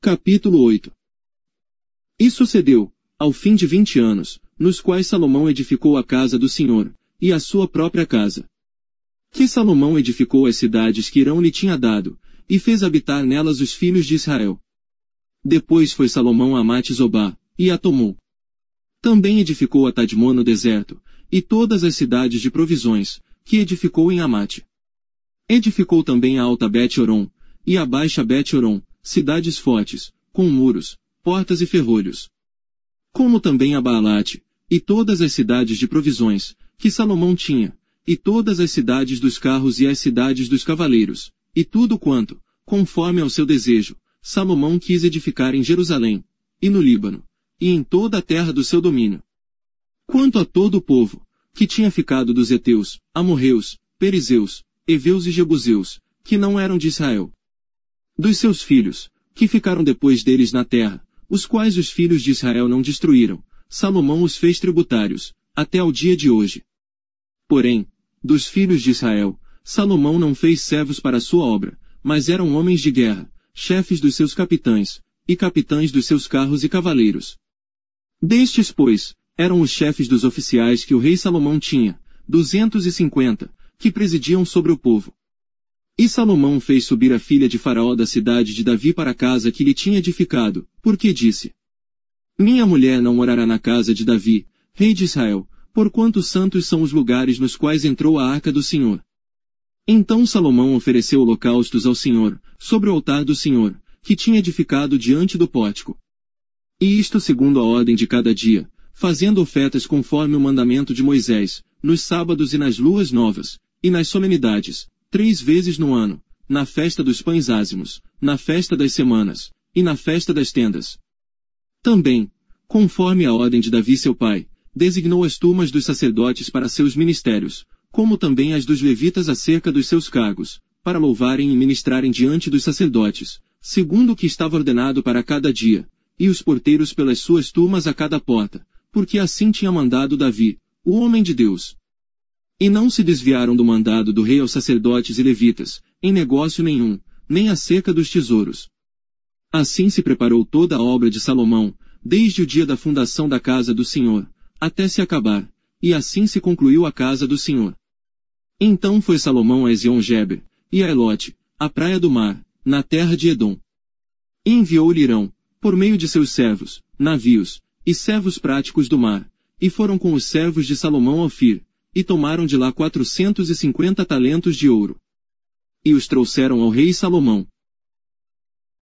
Capítulo 8. E sucedeu, ao fim de 20 anos, nos quais Salomão edificou a casa do Senhor, e a sua própria casa. Que Salomão edificou as cidades que Hirão lhe tinha dado, e fez habitar nelas os filhos de Israel. Depois foi Salomão a Amate-Zobá, e a tomou. Também edificou a Tadmor no deserto, e todas as cidades de provisões, que edificou em Amate. Edificou também a alta Bet-Horon, e a baixa Bet-Horon, cidades fortes, com muros, portas e ferrolhos. Como também a Baalate, e todas as cidades de provisões, que Salomão tinha, e todas as cidades dos carros e as cidades dos cavaleiros, e tudo quanto, conforme ao seu desejo, Salomão quis edificar em Jerusalém, e no Líbano, e em toda a terra do seu domínio. Quanto a todo o povo, que tinha ficado dos heteus, amorreus, perizeus, heveus e jebuseus, que não eram de Israel. Dos seus filhos, que ficaram depois deles na terra, os quais os filhos de Israel não destruíram, Salomão os fez tributários, até ao dia de hoje. Porém, dos filhos de Israel, Salomão não fez servos para a sua obra, mas eram homens de guerra, chefes dos seus capitães, e capitães dos seus carros e cavaleiros. Destes, pois, eram os chefes dos oficiais que o rei Salomão tinha, 250, que presidiam sobre o povo. E Salomão fez subir a filha de Faraó da cidade de Davi para a casa que lhe tinha edificado, porque disse: Minha mulher não morará na casa de Davi, rei de Israel, porquanto santos são os lugares nos quais entrou a arca do Senhor. Então Salomão ofereceu holocaustos ao Senhor, sobre o altar do Senhor, que tinha edificado diante do pórtico. E isto segundo a ordem de cada dia, fazendo ofertas conforme o mandamento de Moisés, nos sábados e nas luas novas, e nas solenidades, 3 vezes no ano, na festa dos pães ázimos, na festa das semanas, e na festa das tendas. Também, conforme a ordem de Davi seu pai, designou as turmas dos sacerdotes para seus ministérios, como também as dos levitas acerca dos seus cargos, para louvarem e ministrarem diante dos sacerdotes, segundo o que estava ordenado para cada dia, e os porteiros pelas suas turmas a cada porta, porque assim tinha mandado Davi, o homem de Deus. E não se desviaram do mandado do rei aos sacerdotes e levitas, em negócio nenhum, nem acerca dos tesouros. Assim se preparou toda a obra de Salomão, desde o dia da fundação da casa do Senhor, até se acabar, e assim se concluiu a casa do Senhor. Então foi Salomão a Ezion-Geber, e a Elote, a praia do mar, na terra de Edom. E enviou-lhe Hirão, por meio de seus servos, navios, e servos práticos do mar, e foram com os servos de Salomão a Ofir, e tomaram de lá 450 talentos de ouro. E os trouxeram ao rei Salomão.